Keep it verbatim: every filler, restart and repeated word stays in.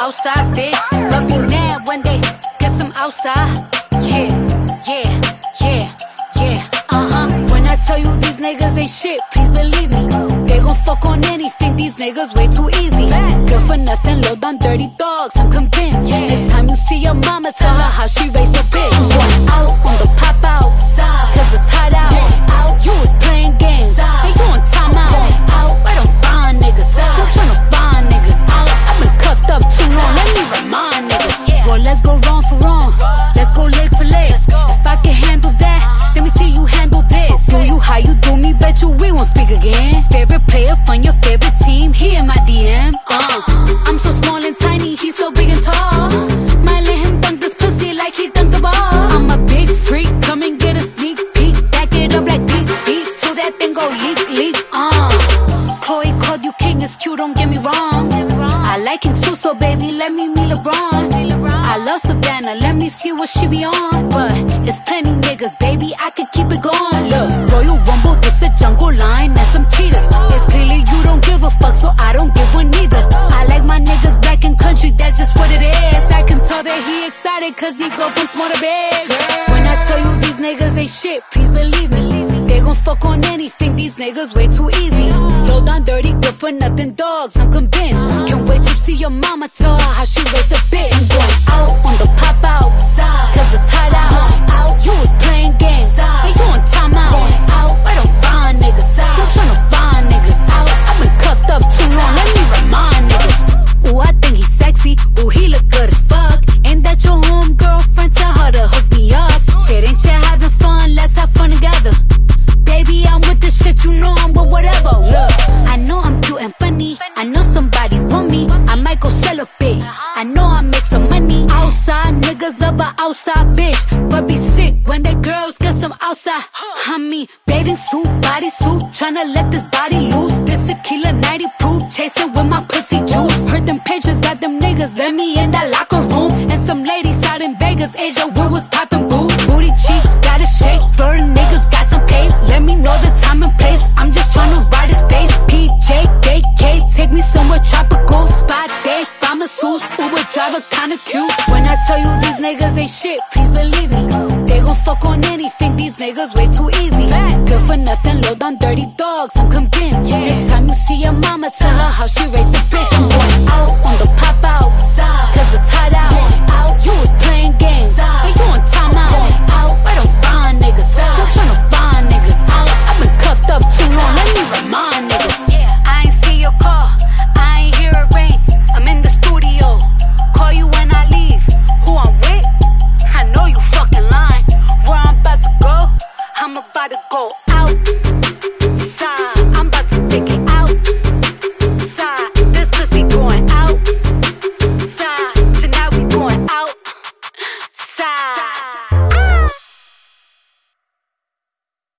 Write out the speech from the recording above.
outside bitch, but be mad when they get some outside. Yeah, yeah, yeah, yeah, uh-huh. When I tell you these niggas ain't shit, please believe me. They gon' fuck on anything, these niggas way too easy. Good for nothing, low down dirty dogs, I'm convinced. Next time you see your mama, tell her how she raised a bitch. I'm going out on the pop out, cause it's hot out. You was playing games, and you on time out. Where them fine niggas? I'm tryna find niggas. I've been cuffed up too long, let me remind niggas. Well, let's go wrong for wrong, let's go leg for leg. If I can handle that, let me see you handle this. Do you how you do me, bet you we won't speak again. Favorite player from your favorite team, he in my D M. Uh, I'm so small and tiny, he's so big and tall. Might let him dunk this pussy like he dunked the ball. I'm a big freak, come and get a sneak peek. Back it up like beat, beat, till that thing go leak, leak. Uh, Chloe called you king, it's cute, don't get me wrong. I like King Suso, baby, let me meet LeBron. I love Savannah, let me see what she be on. But it's plenty niggas, baby, I could keep it going. Look, Royal Rumble, this a jungle line and some cheaters. It's clearly you don't give a fuck, so I don't give one either. I like my niggas black and country, that's just what it is. I can tell that he excited, cause he go from small to big. When I tell you these niggas ain't shit, please believe me. They gon' fuck on anything, these niggas way too easy. Low down dirty, good for nothing dogs, I'm convinced. Can't wait to see your mama, tell her how she raised a bitch. I'm going out on the pop out, cause it's hot out. You was playing games, and you on time out. Where them fine niggas? I'm tryna find niggas. I've been cuffed up too long, let me remind niggas. Ooh, I think he's sexy, ooh, he look good as fuck. Ain't that your home girlfriend? Tell her to hook me up. Shit, ain't you having fun? Let's have fun together. Baby, I'm with the shit, you know I'm with whatever. Look, I know I'm cute and funny, I know somebody want me, I might go sell a bit. I know I make some money. Outside niggas of a outside bitch, but be sick when they girls get some outside. I mean, bathing suit, body suit, tryna let this body loose. This tequila ninety proof, chasing with my pussy juice. Heard them pictures, got them niggas, let me in that locker room. And some ladies out in Vegas, Asia, we was popping boo. Booty cheeks, gotta shake, flirting niggas, got some cake. Let me know the time and place, I'm just tryna ride his face. P J, K K, take me somewhere tropical. Spot day, pharmaceuts, Uber driver, kinda cute. When I tell you these niggas ain't shit, please believe me. They gon' fuck on anything, these niggas way too easy. Good for nothing, low down dirty dogs, I'm convinced. Next time you see your mama, tell her how she raised the bitch. I'm going out on the pop